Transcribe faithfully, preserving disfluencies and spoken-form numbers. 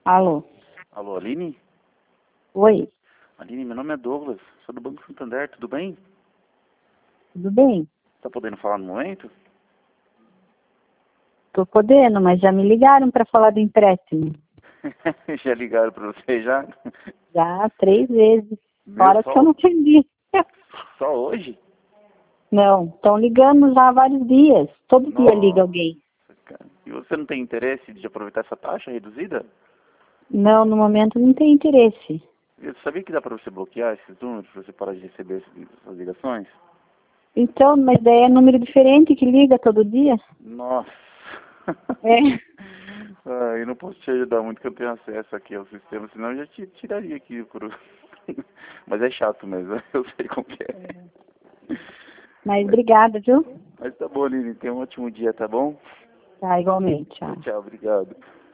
Alô? Alô, Aline? Oi, Aline, meu nome é Douglas, sou do Banco Santander, tudo bem? tudo bem? Tá podendo falar no momento? Tô podendo, mas já me ligaram para falar do empréstimo. Já ligaram pra você já? Já três vezes. Meu, Fora que eu só, não atendi. só hoje? Não, estão ligando já há vários dias. Todo dia liga Nossa, alguém. cara. E você não tem interesse de aproveitar essa taxa reduzida? Não, no momento não tem interesse. Eu sabia que dá pra você bloquear esses números, pra você parar de receber essas essas ligações? Então, mas daí é número diferente que liga todo dia? Nossa. É. Ah, eu não posso te ajudar muito que eu tenho acesso aqui ao sistema, senão eu já te tiraria aqui por... Mas é chato mesmo, eu sei como que é. Mas obrigada, viu? Mas tá bom, Aline, tenha um ótimo dia, tá bom? Tá, igualmente. Tchau. Tchau, tchau, obrigado.